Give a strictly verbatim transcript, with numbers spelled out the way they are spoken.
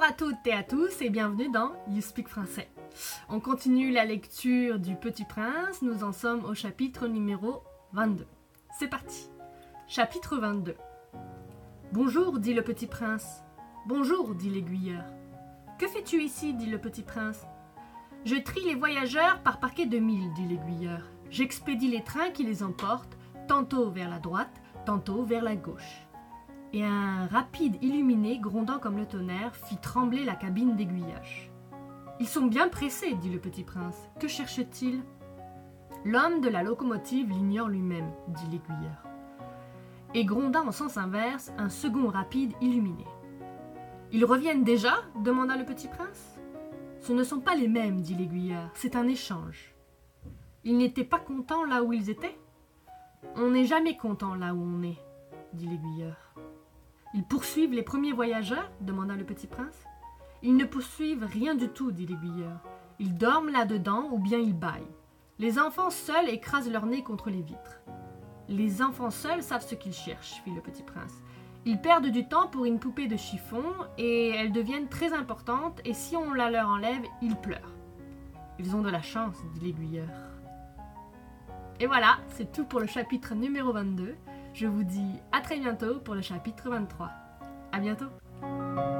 Bonjour à toutes et à tous et bienvenue dans You Speak Français. On continue la lecture du Petit Prince, nous en sommes au chapitre numéro vingt-deux. C'est parti. Chapitre vingt-deux. Bonjour, dit le Petit Prince. Bonjour, dit l'aiguilleur. Que fais-tu ici, dit le Petit Prince. Je trie les voyageurs par paquet de mille, dit l'aiguilleur. J'expédie les trains qui les emportent, tantôt vers la droite, tantôt vers la gauche. Et un rapide illuminé, grondant comme le tonnerre, fit trembler la cabine d'aiguillage. « Ils sont bien pressés, dit le Petit Prince. Que cherche-t-il » L'homme de la locomotive l'ignore lui-même, dit l'aiguilleur. Et gronda en sens inverse un second rapide illuminé. « Ils reviennent déjà » demanda le Petit Prince. « Ce ne sont pas les mêmes, dit l'aiguilleur. C'est un échange. » Ils n'étaient pas contents là où ils étaient ? On n'est jamais content là où on est, dit l'aiguilleur. Ils poursuivent les premiers voyageurs ? Demanda le Petit Prince. Ils ne poursuivent rien du tout, dit l'aiguilleur. Ils dorment là-dedans ou bien ils bâillent. Les enfants seuls écrasent leur nez contre les vitres. Les enfants seuls savent ce qu'ils cherchent, fit le Petit Prince. Ils perdent du temps pour une poupée de chiffon et elles deviennent très importantes et si on la leur enlève, ils pleurent. Ils ont de la chance, dit l'aiguilleur. Et voilà, c'est tout pour le chapitre numéro vingt-deux. Je vous dis à très bientôt pour le chapitre vingt-trois. À bientôt.